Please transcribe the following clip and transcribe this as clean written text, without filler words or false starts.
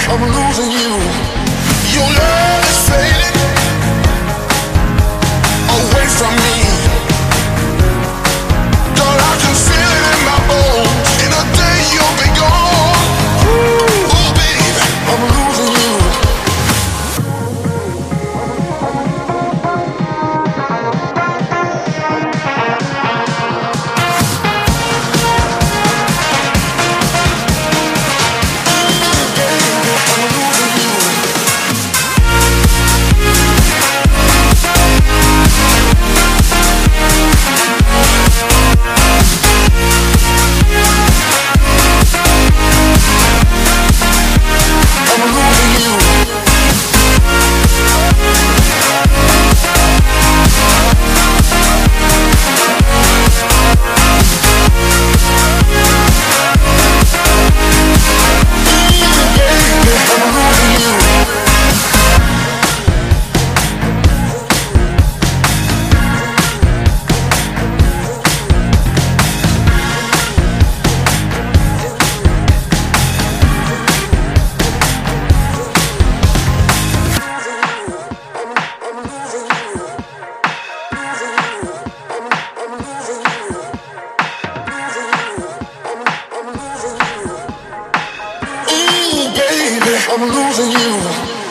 I'm losing you. Your love is fading away from me. Girl, I can feel it in my bones. In a day you'll be gone. Ooh, baby, I'm losing you. I'm losing you.